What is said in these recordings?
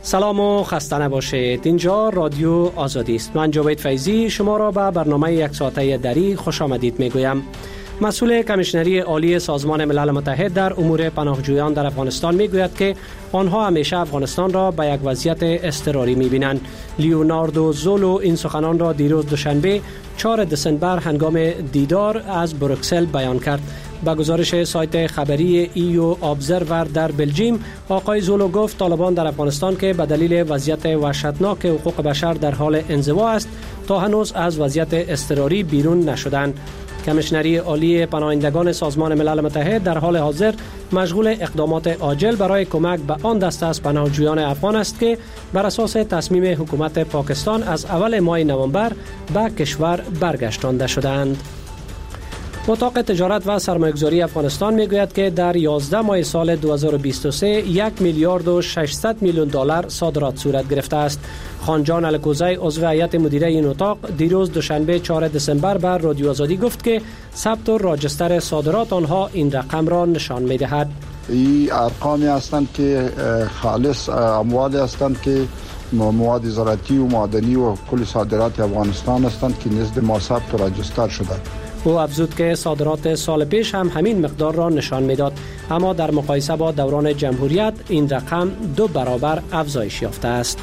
سلام و خسته نباشید. اینجا رادیو آزادی است. من جاوید فیضی شما را به برنامه یک ساعته دری خوش آمدید میگویم. مسئول کمیشنری عالی سازمان ملل متحد در امور پناهجویان در افغانستان میگوید که آنها همیشه افغانستان را به یک وضعیت اضطراری میبینند. لیوناردو زولو این سخنان را دیروز دوشنبه 4 دسامبر هنگام دیدار از بروکسل بیان کرد. با گزارش سایت خبری ایو ابزرور در بلژیم، آقای زولو گفت طالبان در افغانستان که به دلیل وضعیت وحشتناک حقوق بشر در حال انزوا است تا هنوز از وضعیت اضطراری بیرون نشدند. کمیشنری عالی پناهندگان سازمان ملل متحد در حال حاضر مشغول اقدامات عاجل برای کمک به آن دسته از پناهجویان افغان است که بر اساس تصمیم حکومت پاکستان از اول ماه نوامبر به کشور برگشتانده شدند. اتاق تجارت و سرمایه‌گذاری افغانستان میگوید که در 11 ماه سال 2023 1 میلیارد و 600 میلیون دلار صادرات صورت گرفته است. خانجان الکوزی عضو هیئت مدیره این اتاق دیروز دوشنبه 4 دسامبر بر رادیو آزادی گفت که ثبت و راجستر صادرات آنها این رقم را نشان می‌دهد. این ارقامی هستند که خالص اموالی هستند که مواد زراعتی و معدنی و کل صادرات افغانستان هستند که نزد ما ثبت و راجستر شده. او افزود که صادرات سال پیش هم همین مقدار را نشان میداد، اما در مقایسه با دوران جمهوریت این رقم 2 برابر افزایش یافته است.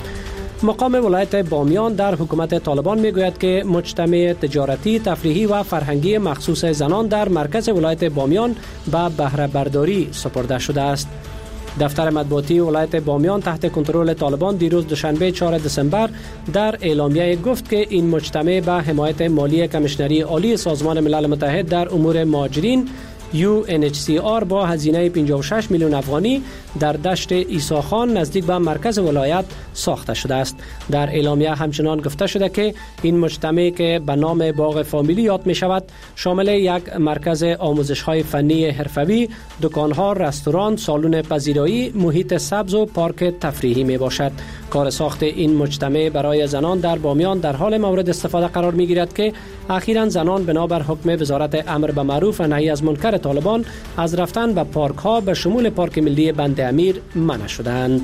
مقام ولایت بامیان در حکومت طالبان میگوید که مجتمع تجارتی، تفریحی و فرهنگی مخصوص زنان در مرکز ولایت بامیان به بهره برداری سپرده شده است. دفتر مطبوعاتی ولایت بامیان تحت کنترل طالبان دیروز دوشنبه 4 دسامبر در اعلامیه گفت که این مجتمع به حمایت مالی کمیشنری عالی سازمان ملل متحد در امور مهاجرین UNHCR با هزینه 56 میلیون افغانی در دشت عیسی خان نزدیک به مرکز ولایت ساخته شده است. در اعلامیه همچنان گفته شده که این مجتمع که به نام باغ فامیلی یاد می شود شامل یک مرکز آموزش های فنی حرفوی، دکان ها، رستوران، سالن پذیرایی، محیط سبز و پارک تفریحی می باشد. کار ساخت این مجتمع برای زنان در بامیان در حال مورد استفاده قرار می گیرد که اخیراً زنان بنابر حکم وزارت امر به معروف و نهی از منکر طالبان از رفتن به پارک ها به شمول پارک ملی بند امیر منع شدند.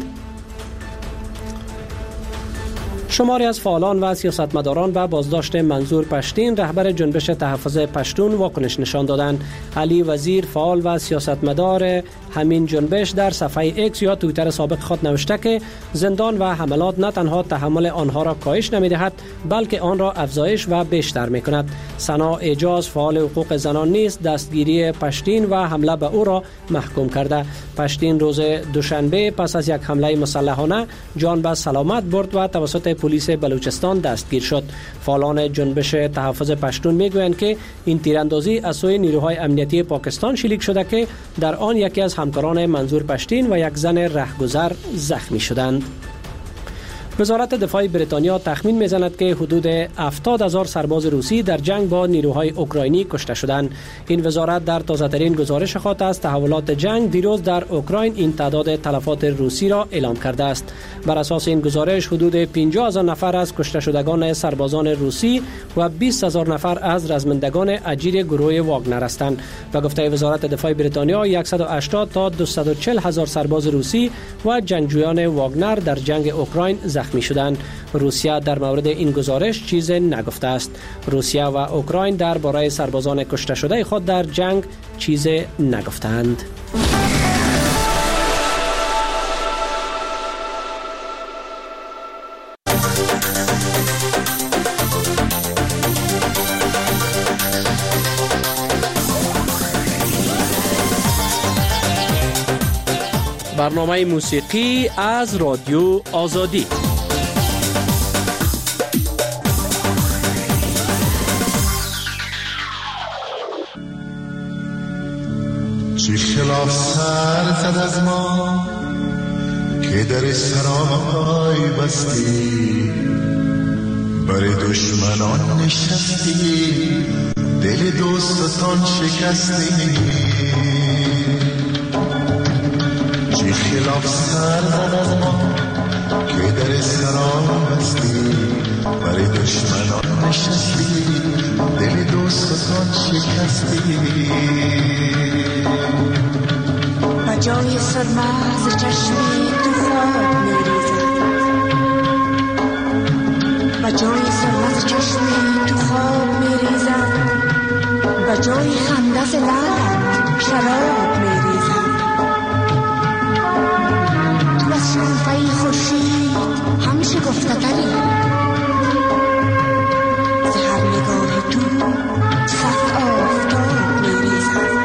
شماری از فعالان و سیاستمداران به بازداشت منظور پشتین رهبر جنبش تحفظ پشتون واکنش نشان دادند. علی وزیر فعال و سیاستمدار همین جنبش در صفحه ایکس یا توییتر سابق خود نوشته که زندان و حملات نه تنها تحمل آنها را کاهش نمی‌دهد بلکه آن را افزایش و بیشتر می‌کند. سنا اعجاز فعال حقوق زنان نیز دستگیری پشتین و حمله به او را محکوم کرده. پشتین روز دوشنبه پس از یک حمله مسلحانه جان به سلامت برد و توسط پلیس بلوچستان دستگیر شد. فعالان جنبش تحفظ پشتون میگویند که این تیراندازی از سوی نیروهای امنیتی پاکستان شلیک شده که در آن یکی از همکاران منظور پشتین و یک زن رهگذر زخمی شدند. وزارت دفاع بریتانیا تخمین می‌زند که حدود 70,000 سرباز روسی در جنگ با نیروهای اوکراینی کشته شدند. این وزارت در تازه‌ترین گزارش خود از تحولات جنگ دیروز در اوکراین این تعداد تلفات روسی را اعلام کرده است. بر اساس این گزارش حدود 50,000 نفر از کشته شدگان سربازان روسی و 20,000 نفر از رزمندگان اجیر گروه واگنر هستند. و گفته وزارت دفاع بریتانیا 180 تا 240,000 سرباز روسی و جنگجویان واگنر در جنگ اوکراین زخمی شدند. روسیه در مورد این گزارش چیزی نگفته است. روسیه و اوکراین درباره سربازان کشته شده خود در جنگ چیزی نگفتند. برنامه موسیقی از رادیو آزادی. چی خلاف سر زد از ما که در سرای بستی، برای دشمنان نشستی، دل دوستان شکستی. چی خلاف سر زد از ما که در سرای بستی، برای دشمنان نشستی، دل دوستان شکستی. جای سرمه ز چشمی تو خود میریزد، و جای سرمت چشمی تو خواب میریزد، و جای خندت لعلت شراب میریزد. تو از شکوفه خورشید هم شکفته‌تری، ز هر نگاه تو صد آفتاب میریزد.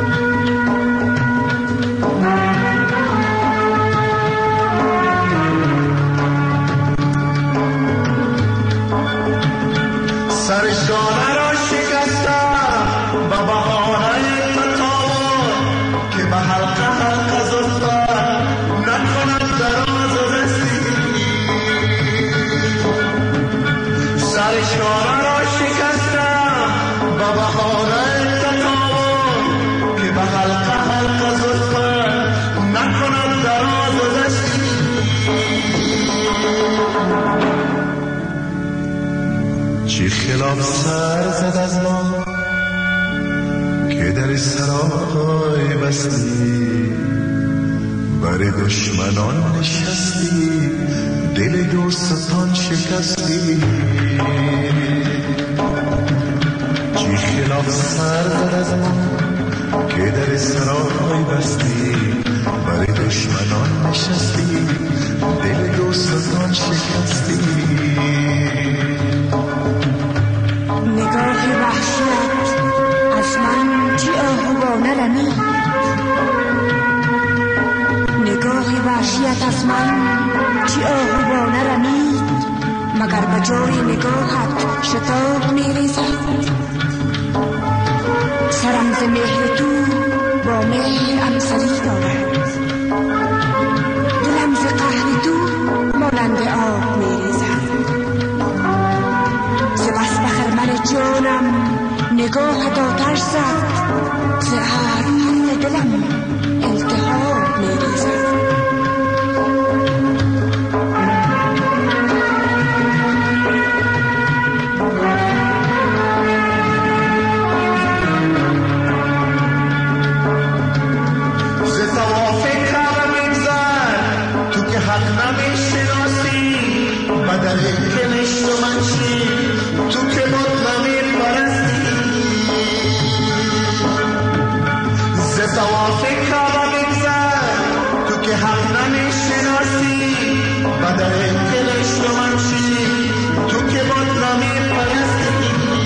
سر شانه را شکستم و بهانه تطاور که به حلقه حلقه زلفت نکند دراز و رسی. سر شانه را شکستم و بهانه تطاور که به حلقه حلقه زلفت نکند دراز و رسی. چی خلاف سر زد از ما که در سرای بستی، بر دشمنان نشستی، دل دوستان شکستی. چی خلاف سر زد از ما که در سرای بستی، بر دشمنان نشستی، دل دوستان شکستی. نگاه وحشت از من چی آهوانه رمید، نگاه وحشت از من چی آهوانه رمید، مگر به جای نگاهت شتاب میریزد. سرم ز مهر تو با مهر امسری دارد، دلم ز قهر تو مانند آب میریزد. ز بس به خرمن جانم نگاهت آتش زد، ز ابر دلم التهاب میریزد. ز طواف کعبه می‌گذر تو که حق نمی‌شناسی، بدل کنشت و منشی تو که مطلبی پرستی. ز طواف کعبه می‌گذر تو که حق نمی‌شناسی، بدل کنشت و منشی تو که مطلبی پرستی.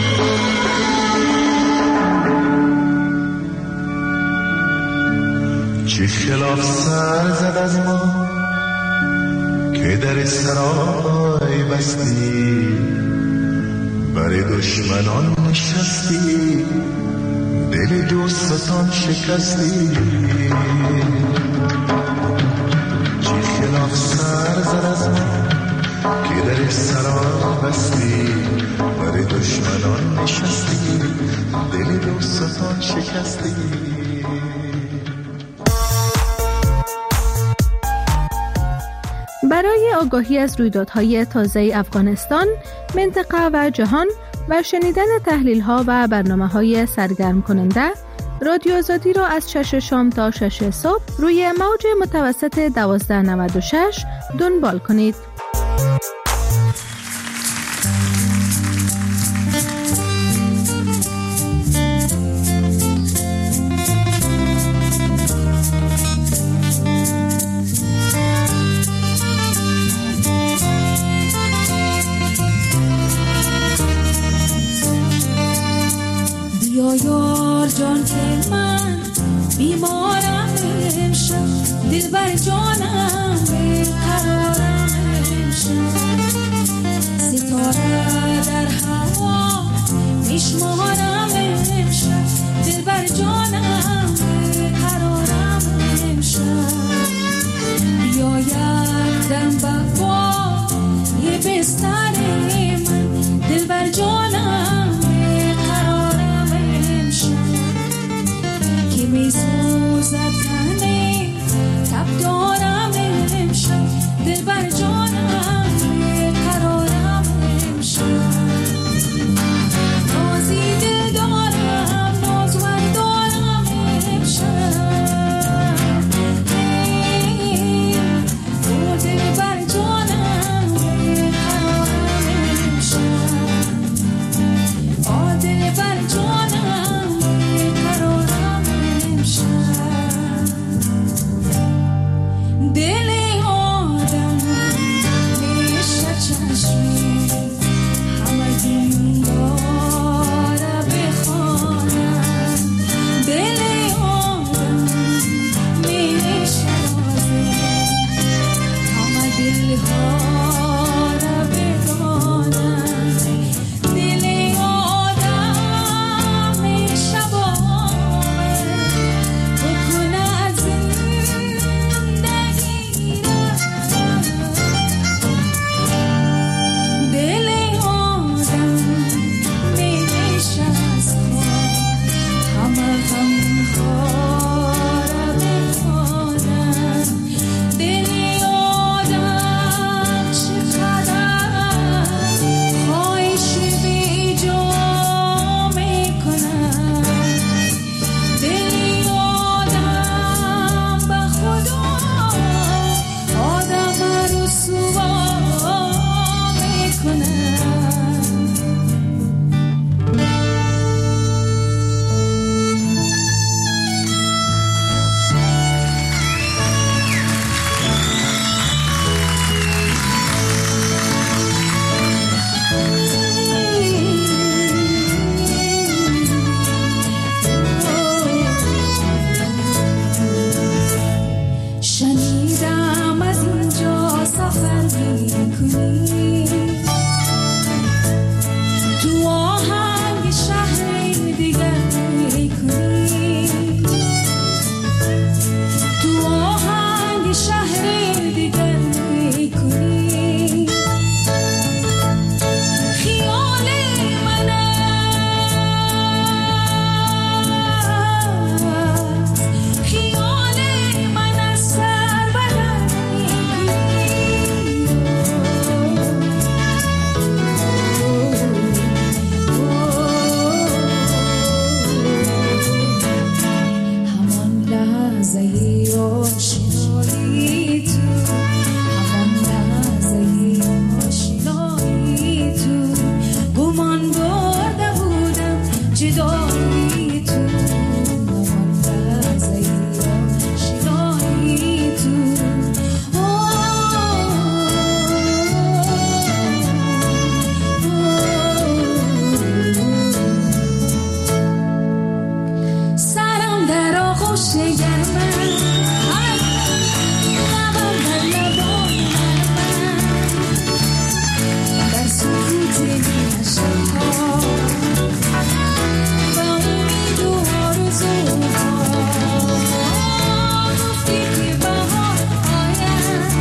چی خلاف سر زد از ما که در سرای بستی، بر دشمنان نشستی، دل دوستان شکستی. چی خلاف سر زد از ما که در سرای بستی، بر دشمنان نشستی، دل دوستان شکستی. برای آگاهی از رویدادهای تازه افغانستان، منطقه و جهان و شنیدن تحلیل‌ها و برنامه‌های سرگرم کننده، رادیو آزادی را از 6 شام تا 6 صبح روی موج متوسط 1296 دنبال کنید. یار جان که من بیمارم امشب، دل بر جانم بیقرارم امشب، ستاره در هوا میشمارم امشب، دل بر جانم بیقرارم امشب. بیاید دم بقا یه بستر من، دل بر جانم که میسوزد تنه تب دارم امشب، دل بر جانم قرارم امشب. بازی دل دارم آغوش گرمم لبم در لبان من در سکوت نیمه شبها و امید و آرزوها گفتی که بهار آید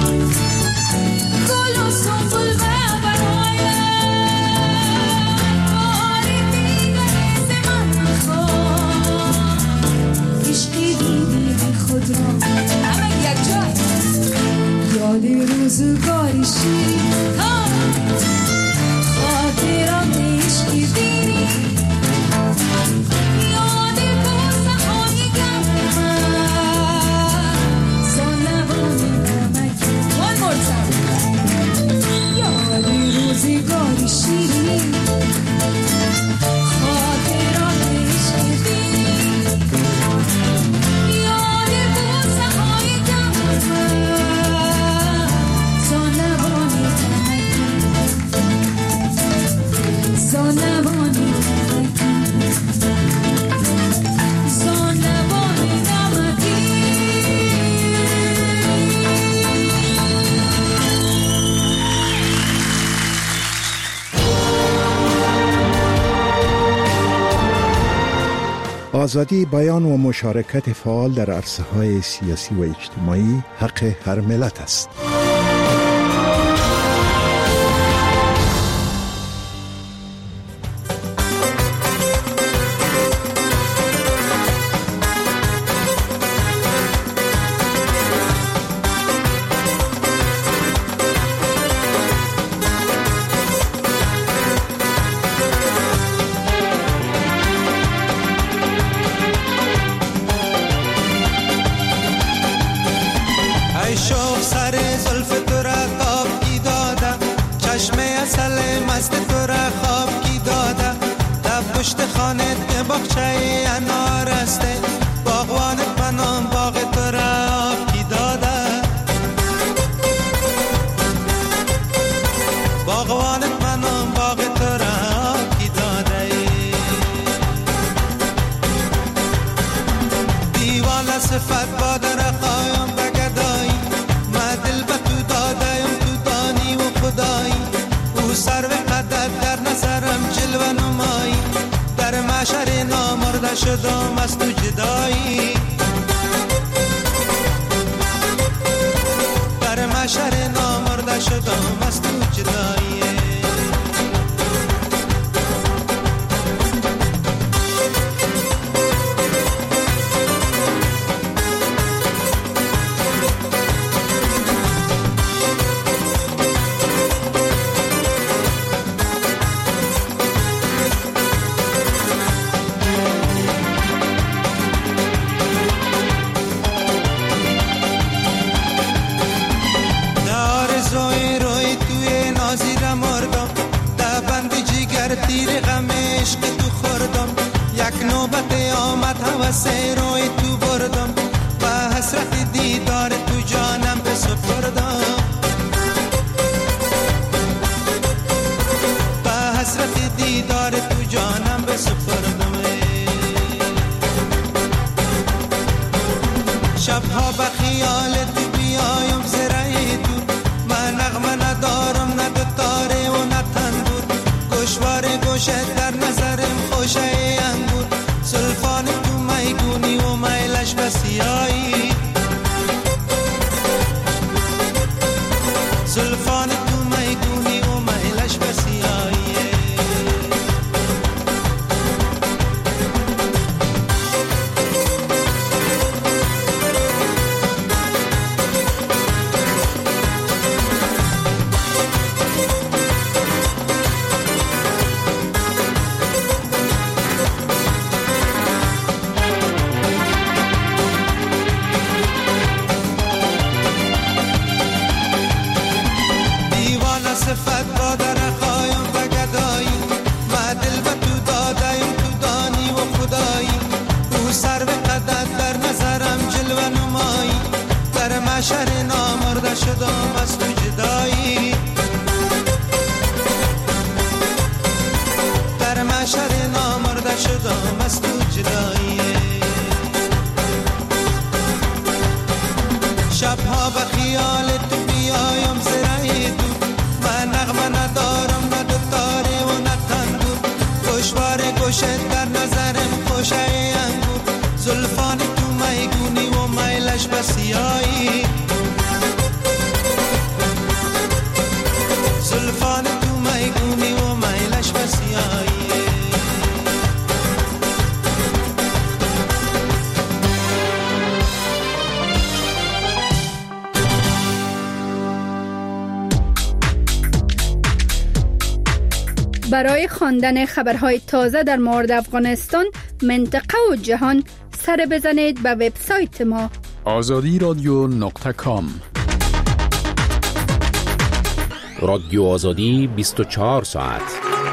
گل و سنبل و یاد روزگاری شیرین خاطرات عشقی دیری یاد بوسه های گرم زان لبان نمکی one more time یاد روزگاری شیرین خاطرات عشقی دیری یاد بوسه های گرم آزادی بیان و مشارکت فعال در عرصه‌های سیاسی و اجتماعی حق هر ملت است. شدم از تو جدایی در محشر نامرده شدم از تو جدایی واسه روی تو بردم و حسرت دیدار تو جانم به سپردم و حسرت دیدار تو جانم به سپردم شبها به خیال تو بیایم زرعی تو من نغمه ندارم نه دوتاره و نه تنبور گوشوار گوشه در نظرم خوشه انگور سلفان تو میگونی و میلش بسیایی سلفان تو میگونی و میلش بسیایی صفت با در خوایم و گدایی و دل به تو دادایم تو دانی و خدایی او سر به قدر در نظرم جلوه نمایی در محشر نامرده شدم از تو جدایی در محشر نامرده شدم از تو جدایی نظرم خوشه انگور زلفان تو میگونی و میلش بسیایی زلفان تو میگونی و میلش بسیایی برای خواندن خبرهای تازه در مورد افغانستان، منطقه و جهان سر بزنید به وبسایت ما azadiradyo.com. رادیو آزادی 24 ساعت.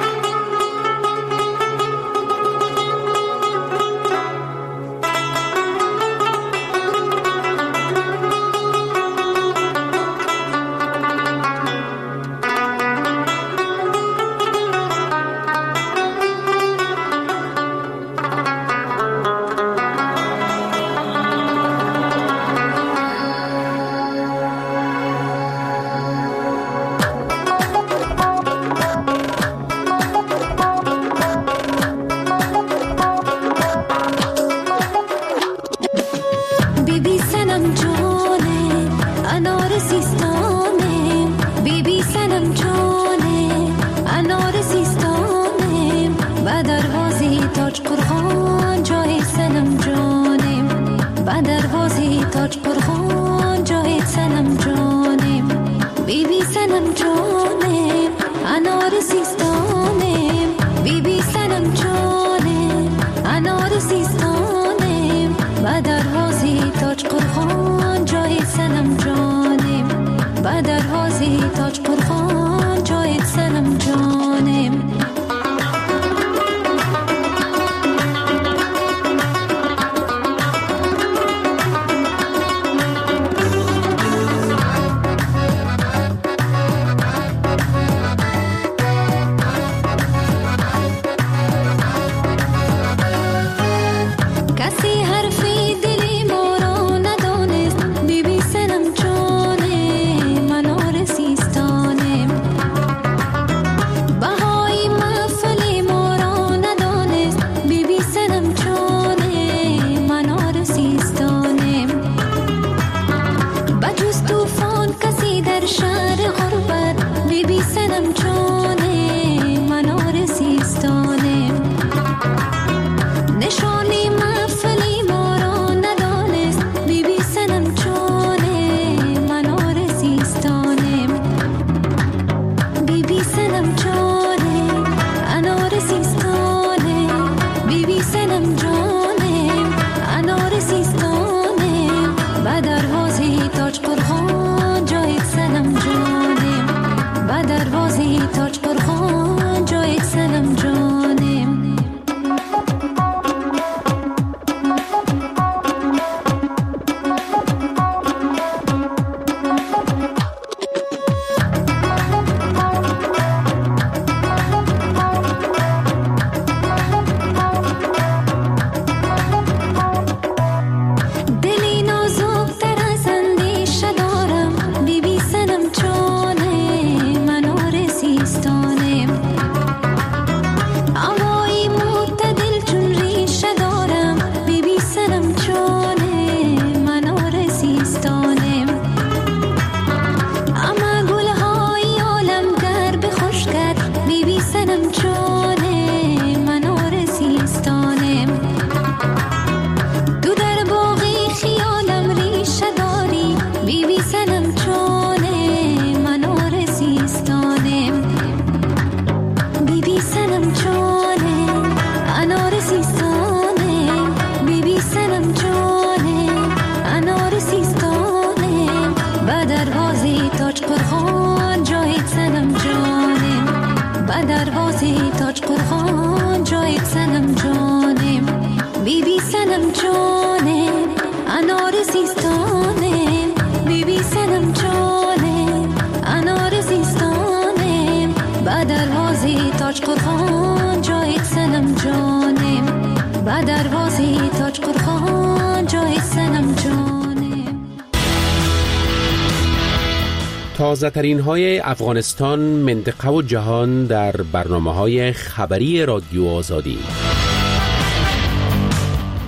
تازه ترین های افغانستان، منطقه و جهان در برنامه های خبری رادیو آزادی.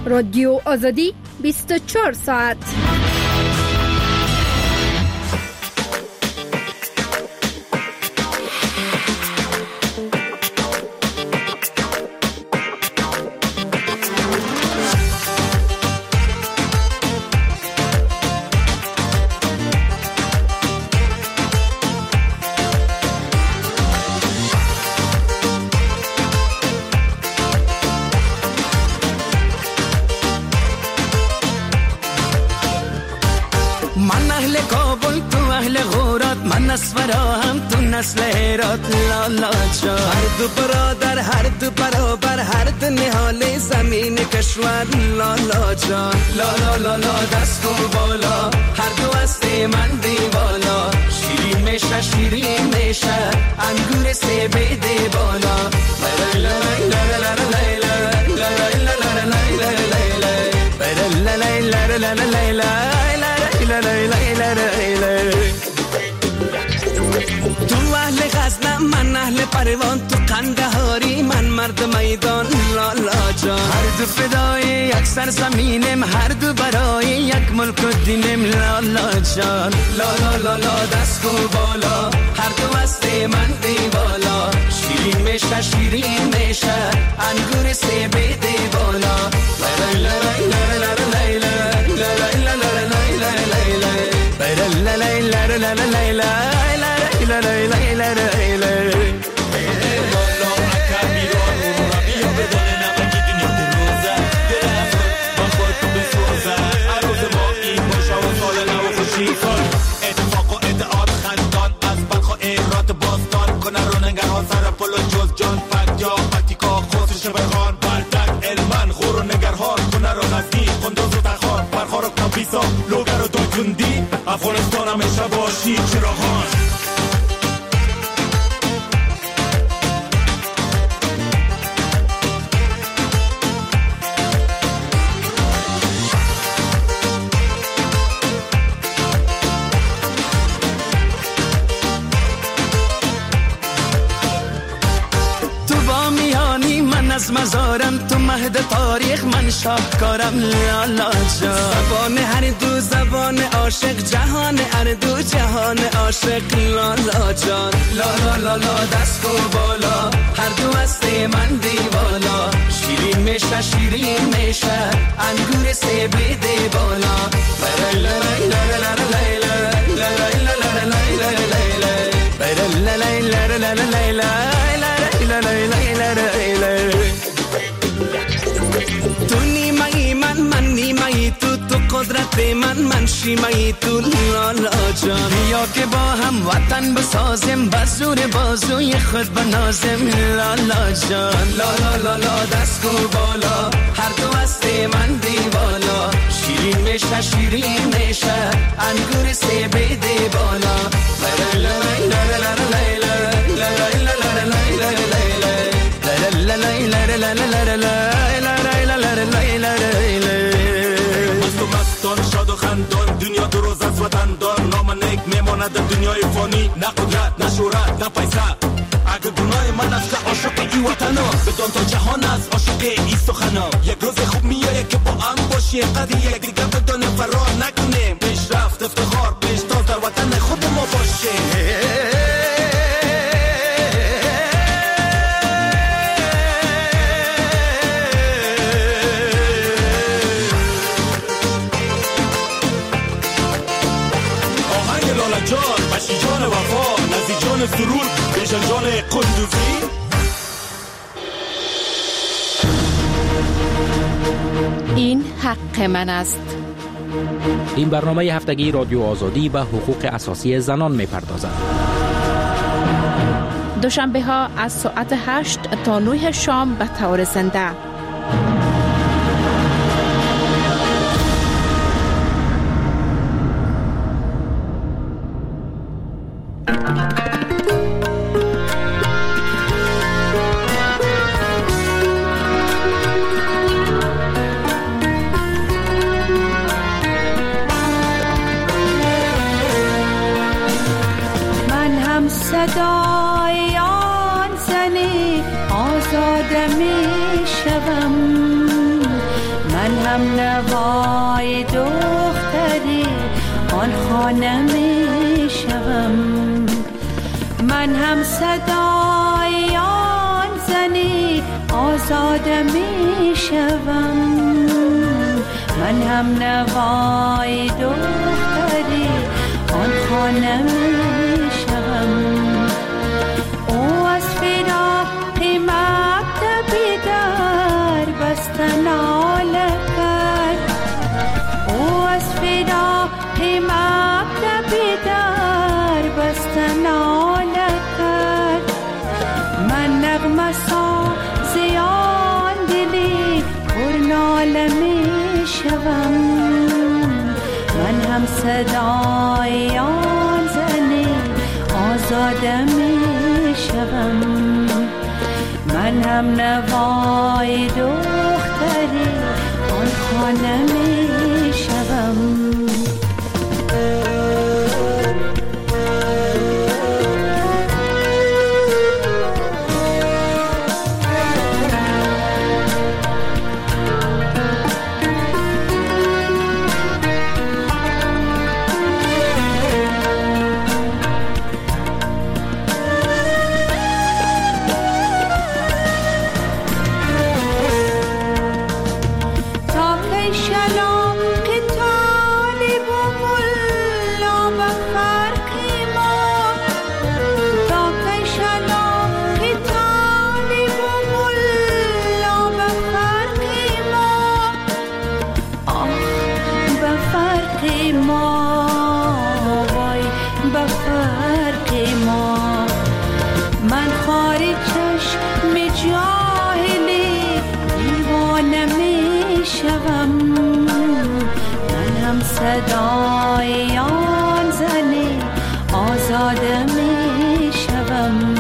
رادیو آزادی 24 ساعت. نسفرام تو نسل هرات لالا جا، هر دو برادر هر دو برابر هر دو نهال زمین کشور لالا جا، لالا لالا دست کن بالا هر دو است من دیوالا، شیرین میشه شیرین میشه انگور سیب دی بالا، لا لا لا لا لا تو اهل غزنم من اهل پروان، تو قندهاری من مرد میدان لالا جان، هر دو فدای یک سرزمینم هر دو برای یک ملک و دینم لالا جان، لالا لالا دست کن بالا هر دو است من دیوالا، شیرین میشه شیرین میشه انگور سیب دی بالا، لا لا لا لا اتفاق و ادعاد خندان از بلخ و ایرات باستان کنه رو نگران سر پلو جز جان فت یا پتیکا خوص شبهان بردک علمان خور و نگرهان کنه رو نزدی خندوز و تخان برخار و کابیسا لوگر و دوجوندی افغانستان همیشه باشی چراغان. از مزارم تو مهد تاریخ من شاهکارم لالا جان، زبان هر دو زبان عاشق جهان هر دو جهان عاشق لالا جان، لالا لالا دست کن بالا هر دو است من دیوالا، شیرین میشه شیرین میشه انگور سیب دی بالا، لا لا لا لا تو نیمه‌ای من نیمه‌ای تو قدرت من شیمه‌ای تو لالا جان، بیا که با هم وطن بسازیم بزور بازوی خود بنازیم لالا جان، لالا لالا دست کن بالا هر دو است من دیوالا، شیرین میشه شیرین میشه انگور سیب دی بالا، لا لا لا لا مستان شاد و خندان دنیا دو روز از وطندان، نام نیک میماند در دنیای فانی، نه قدرت نه شهرت نه پیسه، اگه گناه من است عاشق ای وطنا، بدان تا جهان است عاشق ای سخنا، یک روز خوب میایه که با هم باشی قدی یک دیگر بدان فرار نکنیم، پیشرفت افتخار پیشتاز در وطن خود ما باشه. جان بشی جان وفا نزی جان سرور بیشن جان قندوزی. این حق من است. این برنامه هفتگی رادیو آزادی به حقوق اساسی زنان می پردازد. دوشنبه ها از ساعت 8 تا 9 شام به طور زنده. صدای آن زنی آزاده می شوم، من هم نوای دختری آن خانه می شوم، من هم صدای آن زنی آزاده می شوم، من هم نوای دختری آن خانه می شوم. او از فراق مکتبی در بستن ناله کرد، او از فراق مکتبی در بستن ناله کرد، من نغمه ساز آن دلی پر ناله می شوم، من هم صدای آن زنی آزاده می شوم، من هم نوای دختری آن خانه می شوم. صدای آن زنی آزاده می شوم.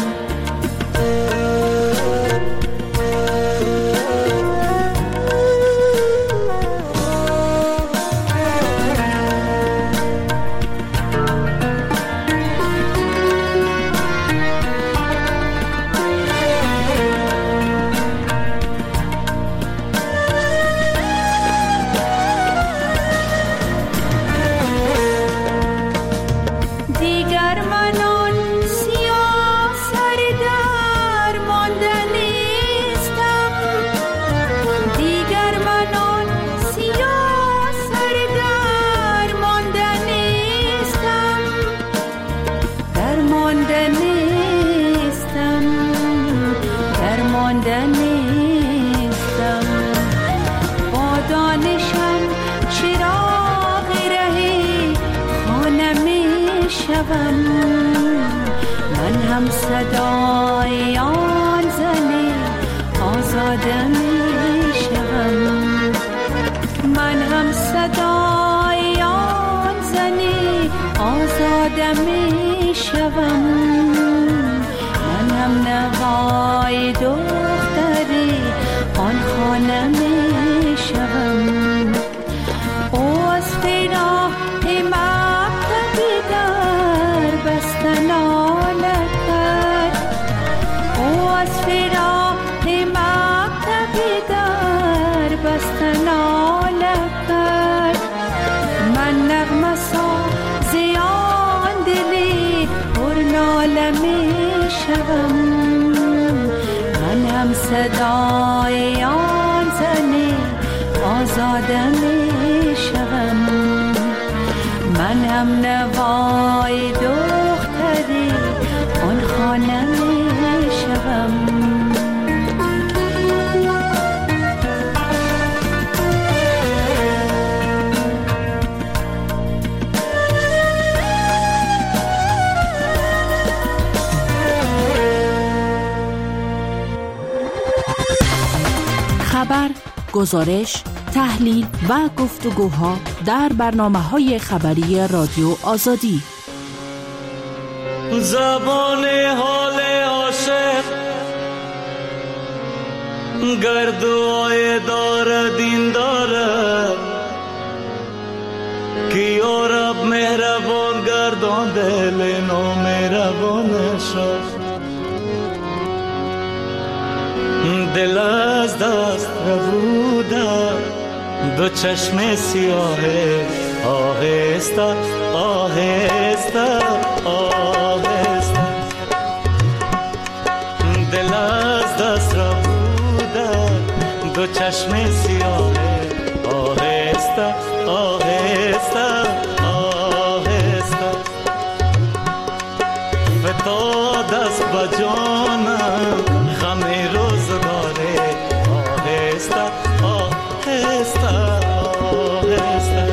من هم صدای آن زنی آزاده می شوم، من هم صدای آن زنی آزاده می شوم، من هم نوای دختری آن خانه می شوم. او از فراق مکتبی در بستن ناله کرد، او از فراق مکتبی در بستن ناله کرد، من نغمه ساز آن دلی پر ناله می شوم، من هم صدای آن زنی آزاده می شوم، من هم نوای دختری آن خانه می شوم. خبر، گزارش، تحلیل و گفتگوها در برنامه‌های خبری رادیو آزادی. زبان حال عاشق گردوای دار دین داره که یا رب مهربان گردان دل نامهربانش، دل از دست ربوده دو چشم سیاه آهسته آهسته آهسته دل از دست را بوده دو چشم سیاه آهسته آهسته آهسته فتاد است با جانم غم روزگاره آهسته آهسته آهسته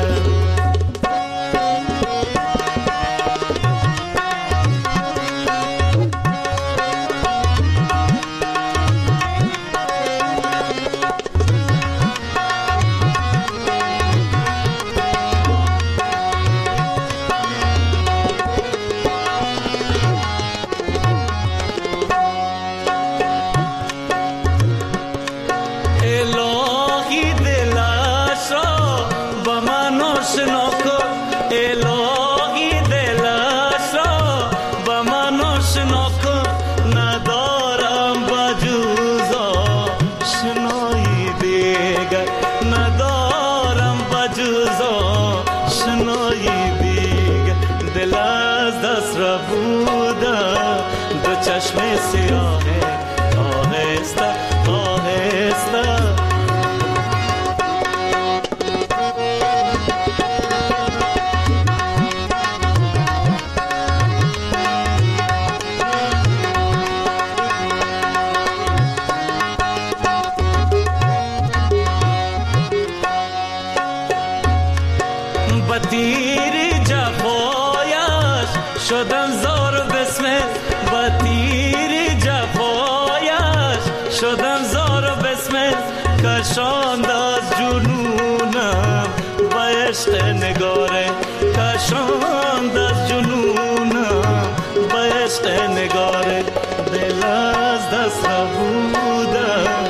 کشاند از جنونم و عشق نگاره کشاند از جنونم و عشق نگاره دل از دست بودم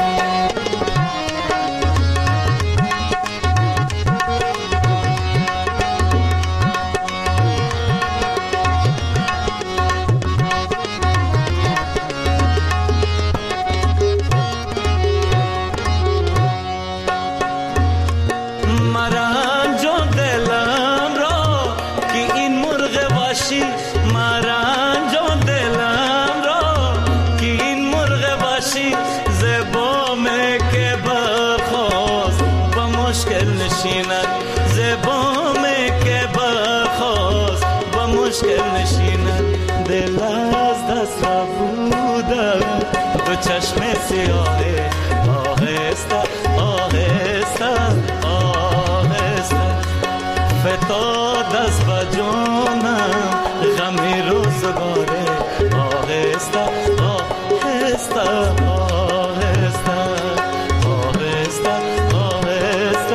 چشم سیاه آهسته آهسته آهسته فتاد از بجانم غمی روزگاره آهسته آهسته آهسته آهسته آهسته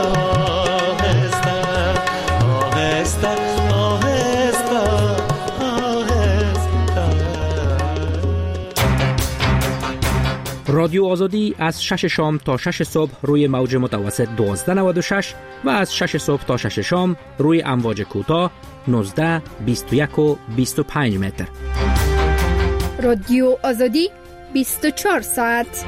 آهسته آهسته رادیو آزادی از 6 شام تا 6 صبح روی موج متوسط 1296 و از 6 صبح تا 6 شام روی امواج کوتاه 19 21 و 25 متر. رادیو آزادی 24 ساعت.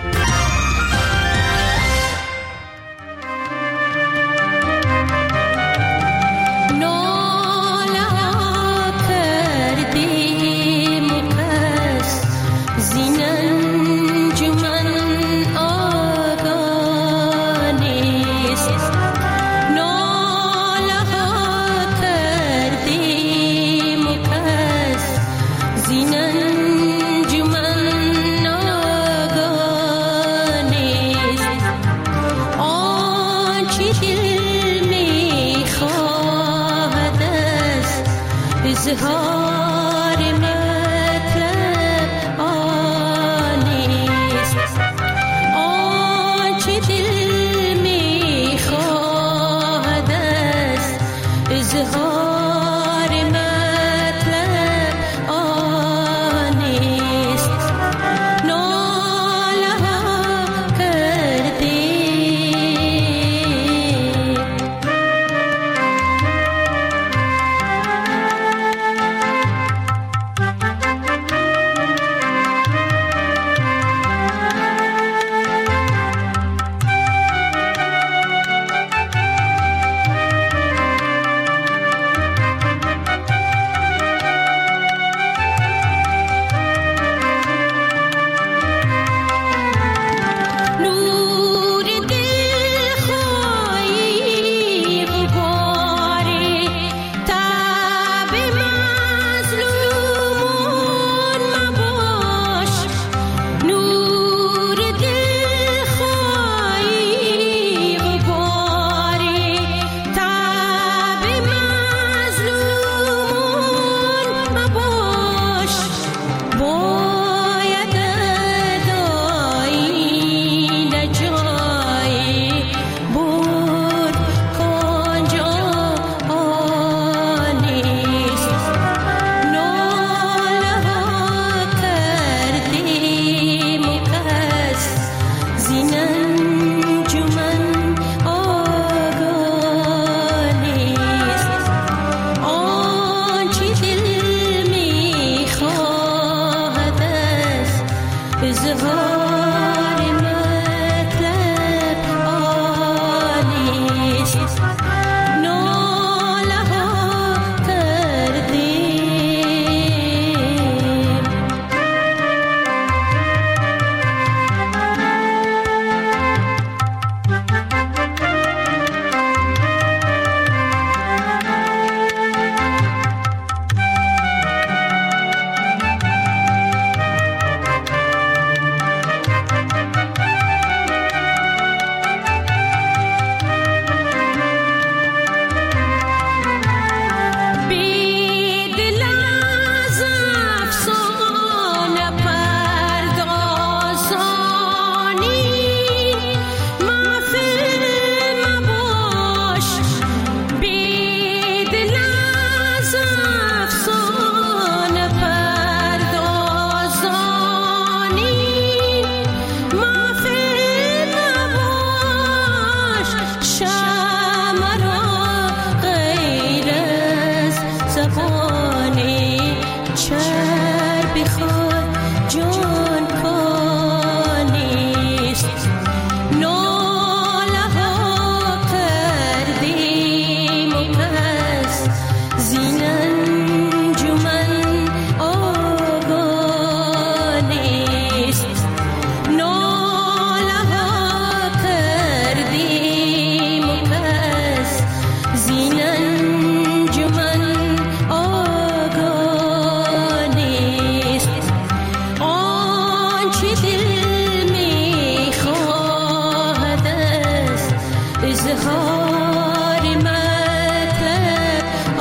اظهار مطلب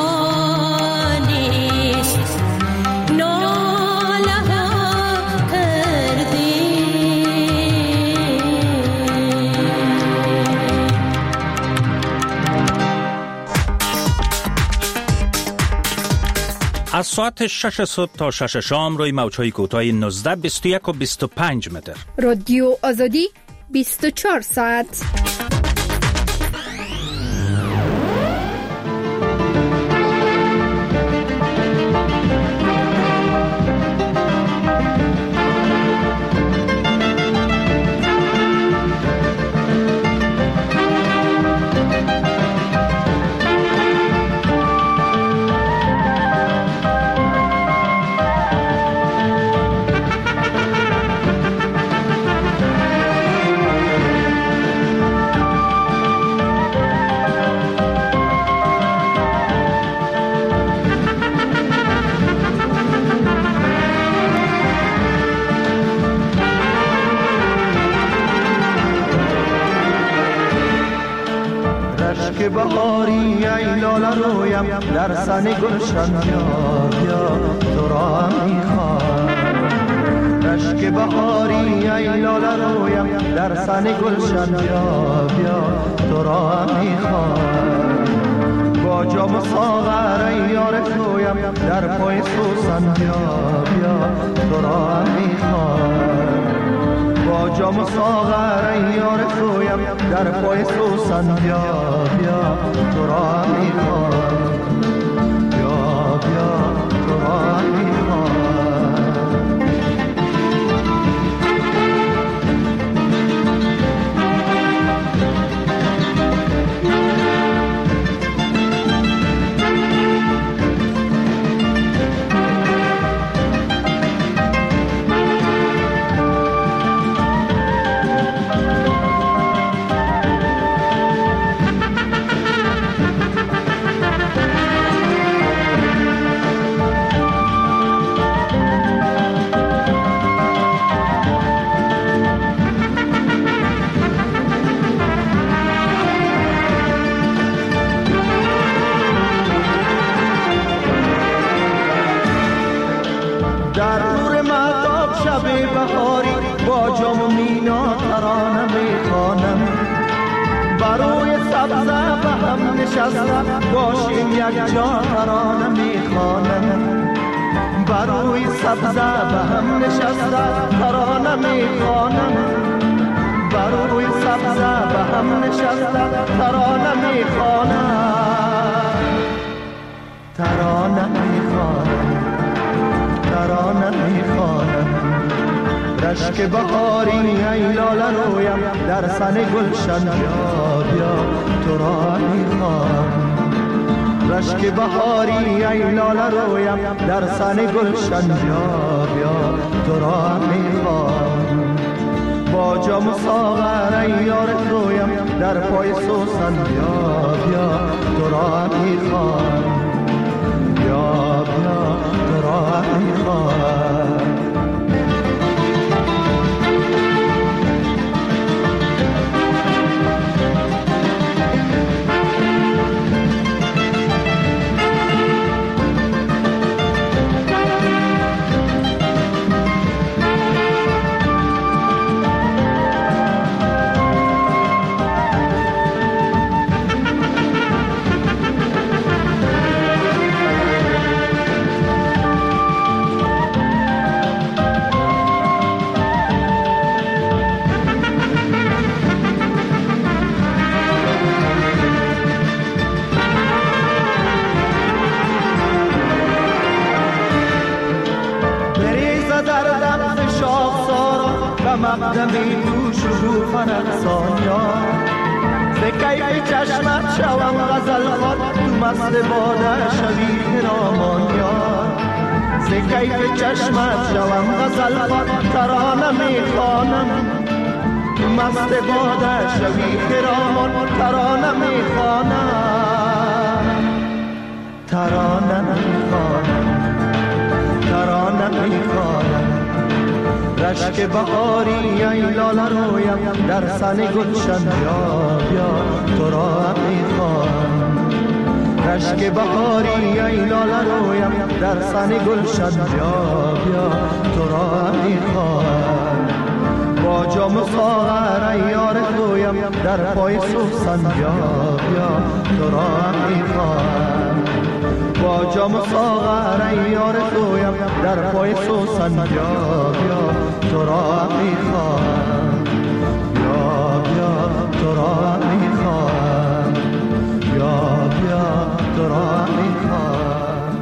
آنیست ناله ها کردی. از ساعت 6 صبح تا 6 شام روی موج‌های کوتاه 19، 21 و 25 متر. رادیو آزادی 24 ساعت. که بهاری ای لاله رویم در سن گلشن بیا بیا تو را میخوام. رشک بهاری ای لاله رویم در سن گلشن بیا بیا تو را میخوام. با جام و ساغر ای یار تویم در پای سوسن بیا بیا تو را میخوام. با جام و ساغر ای یار تویم در پای سوسن بیا بیا تو را میخوام. بیا بیا تو را میخوام. در نور مهتاب شب بهاری با جام و مینا ترانه میخوانم. بروی سبزه به هم نشسته باشیم یک جا ترانه میخوانم. بروی سبزه به هم نشسته ترانه میخوانم. بروی سبزه به هم نشسته ترانه میخوانم. ترانه میخوانم. ترانه میخوانم. رشک بهاری ای لاله رویم در سن گلشن بیا بیا تو را میخوام. رشک بهاری ای لاله رویم در سن گلشن بیا بیا تو را میخوام. با جام و ساغر ای یار تویم در پای سوسن بیا بیا تو را میخوام. بیا بیا تو را میخوام. مقدمی تو شکوفه رقصان یار. ز کیف چشمت شوم غزل خوان تو مست باده شوی خرامان یار. ز کیف چشمت شوم غزل خوان ترانه میخوانم. تو مست باده شوی خرامان ترانه میخوانم. ترانه میخوانم. ترانه میخوانم. رشک بهاری ای لاله رویم در سن گلشن بیا بیا تو را میخوام رشک بهاری ای لاله رویم در سن گلشن بیا بیا تو را میخوام با جام ساغر ای یار خویم در پای سوسن بیا بیا تو را میخوام با جام ساغر ای یار خویم در پای سوسن بیا بیا تو را میخوام بیا بیا تو را میخوام بیا بیا تو را میخوام.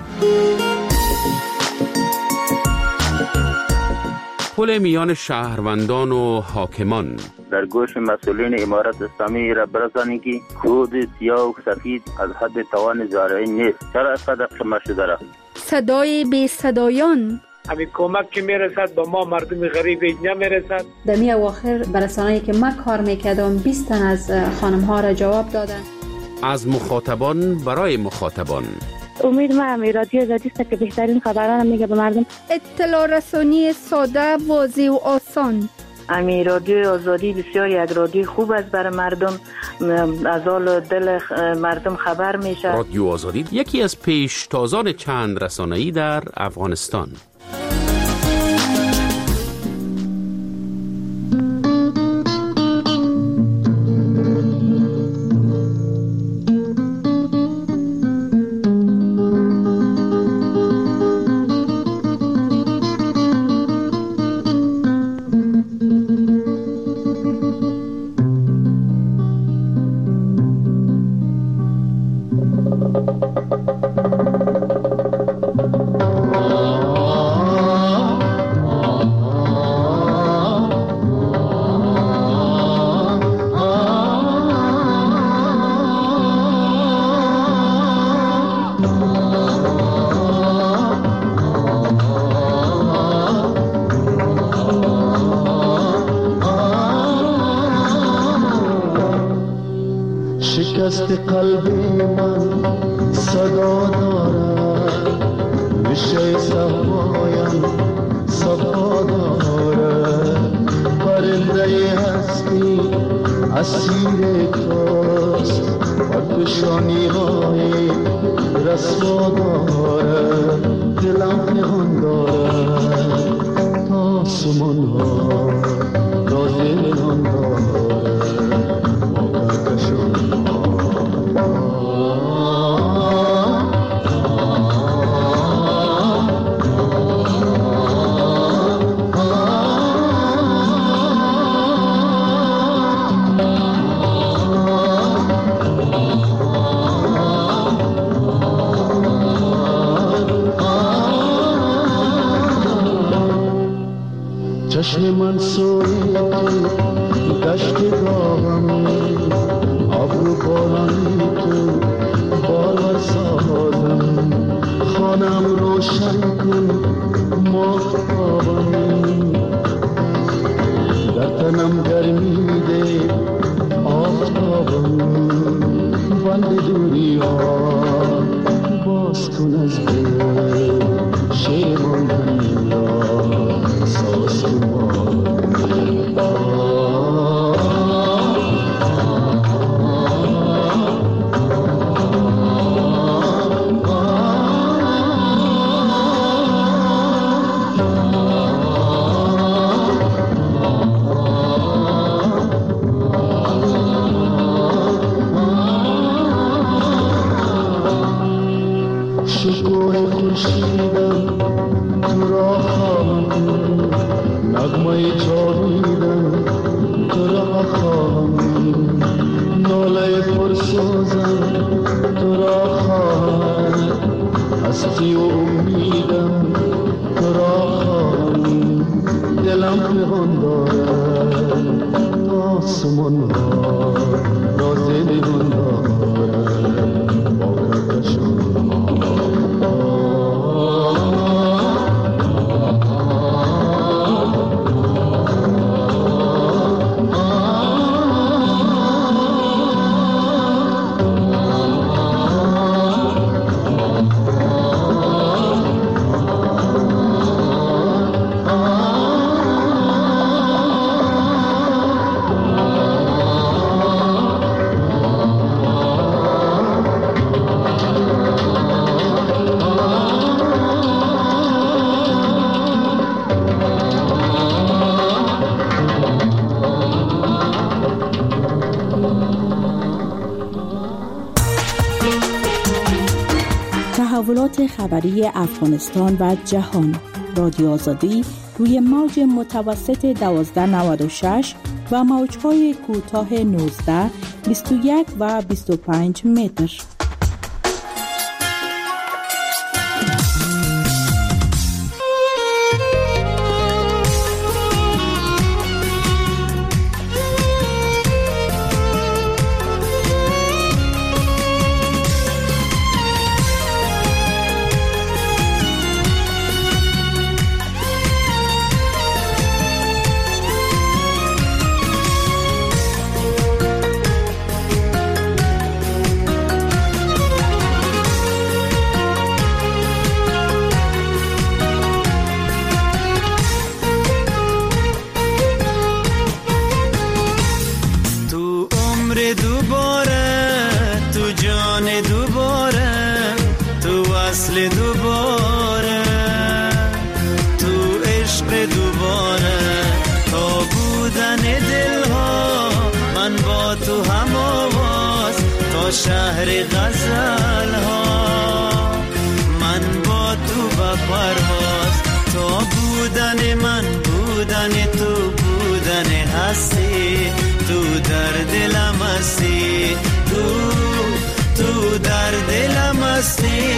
پل میان شهروندان و حاکمان در گوش مسئولین امارت اسلامی را برسانید که کود سیاه و سفید از حد توان زارعی نیست. چرا اینقدر کم شده را؟ صدای بی صدایان همین کمک که میرسد به ما مردم غریب نمیرسد. در می اواخر برسانه‌ای که من کار میکردم 20 تن از خانم ها را جواب دادن. از مخاطبان برای مخاطبان. امید ما همی رادیو آزادی است که بهترین خبران میگه به مردم. اطلاع رسانی ساده، واضح و آسان. امی رادیو آزادی بسیار یک رادیو خوب است برای مردم، از حال دل مردم خبر میشه. رادیو آزادی یکی از پیشتازان چند رسانه‌ای در افغانستان. شکست قلب من صدا دارد، میشه صفایم صفا دارد، پرنده هستی اسیر توست، پرکشانی های رسوا دارد، دلم نهان دارد تا سمون ها راز نهان دارد. چشم من سوی تو دشت داغم، ابرو بارانی تو بالا سازم، خانم روشن کن ماهتابم، در تنم گرمی ده آفتابم، بند دوری ها باز کن از دل شیر من را ساز کن. شکوه خورشید تحولات خبری افغانستان و جهان. رادیو آزادی روی موج متوسط 1296 و موج‌های کوتاه 19، 21 و 25 متر. شهر غزل ها من با تو با پرواز، تو بودن من بودن تو بودن هستی، تو در دلم هستی، تو در دلم هستی.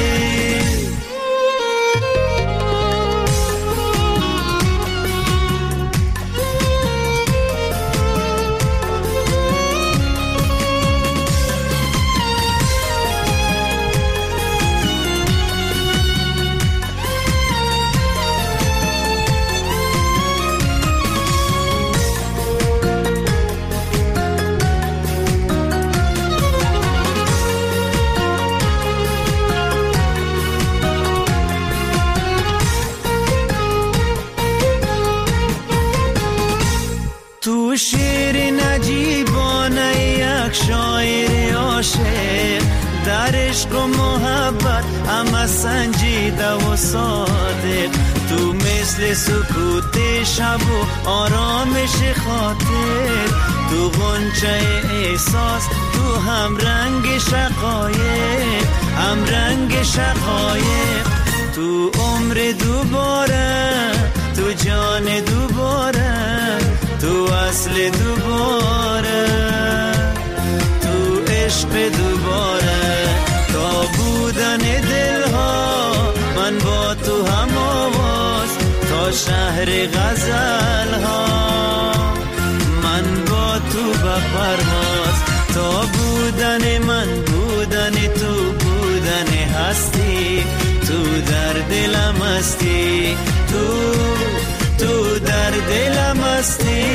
شیر نجیبانه یک شاعر عاشق، در عشق و محبت همه سنجیده و صادق، تو مثل سکوت شب و آرامش خاطر، تو غنچه احساس، تو هم رنگ شقایق، هم رنگ شقایق، تو عمر دوباره، تو جان دوباره، تو اصل دوباره، تو عشق دوباره، تا بودن دلها من با تو هم آواز، تا شهر غزل ها من با تو به پرواز، تا بودن من بودن تو بودن هستی، تو در دلم هستی، تو در دلم هستی.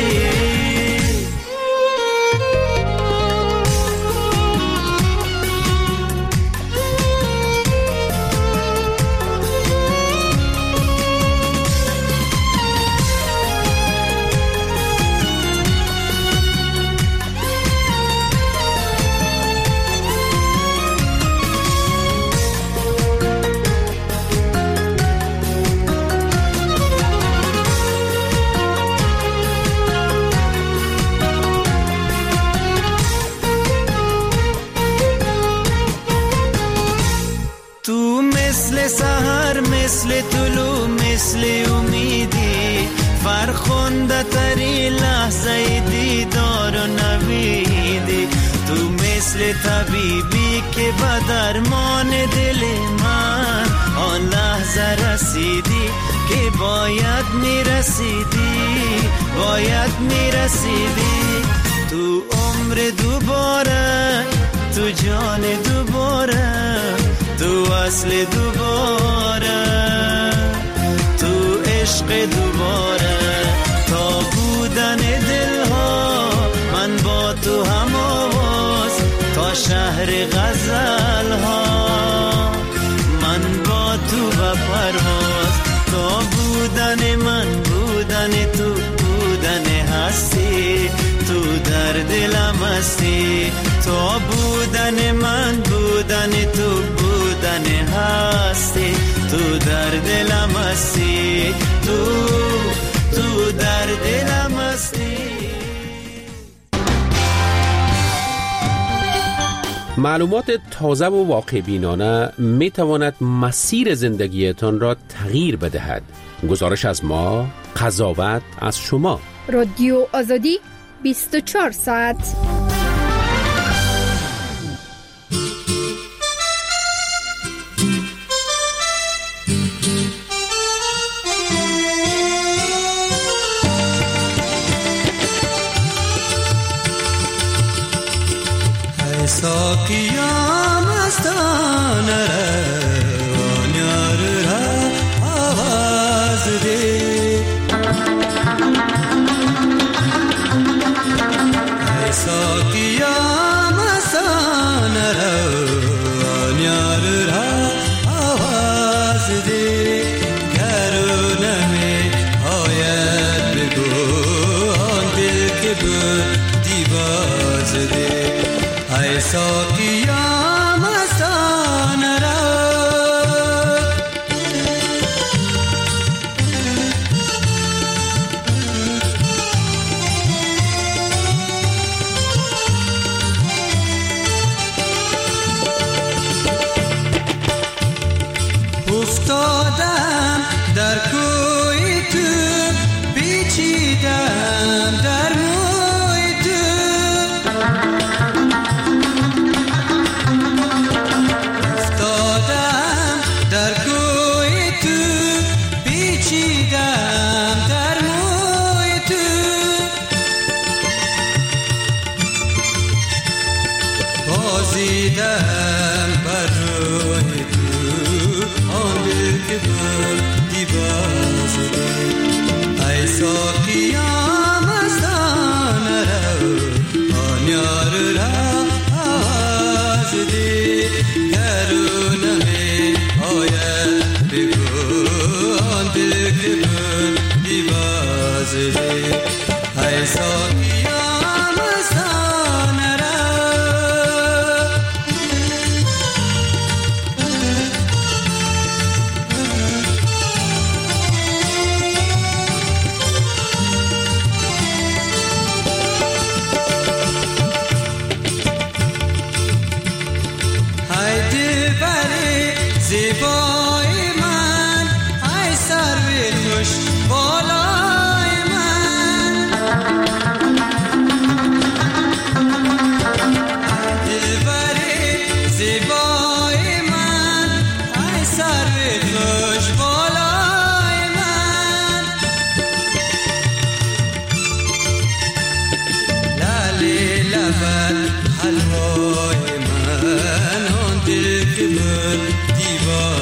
سحر مثل طلوع مثل امیدی، فرخنده تری لحظه دیدار و نویدی، تو مثل طبیبی که به درمان دل من آن لحظه رسیدی که باید میرسیدی، باید میرسیدی، تو عمر دوباره، تو جان دوباره، تو اصل دوباره، تو عشق دوباره، تا بودن دلها من با تو هم آواز، تا شهر غزل ها من با تو به پرواز، تا بودن من بودن تو بودن هستی، تو در دلم هستی، تا بودن من بودن تو بودن هستی، تو در دلم هستی، تو در دلم هستی. معلومات تازه و واقع بینانه می تواند مسیر زندگیتان را تغییر بدهد. گزارش از ما، قضاوت از شما. رادیو آزادی 24 ساعت. ساقیا مستانه روان یار را آواز ده ای ساقیا مستانه روان یار را آواز ده گرونه می آید بگو آن دل که بردی باز ده ای ساقیا مستانه را افتادم در کوی تو پیچیدم در موی تو افتادم در کوی تو پیچیدم در موی تو بازیدم بر روی تو آن دل که بردی باز ده ای ساقیا مستانه رو آن یار را آواز ده گرونه می آید بگو آن دل که بردی باز ده ای ساقیا مستانه را زیبای من ای سرو خوش بالای من دلبری زیبای من ای سرو خوش بالای من لاله لبت حلوای من آن دل که بردی باز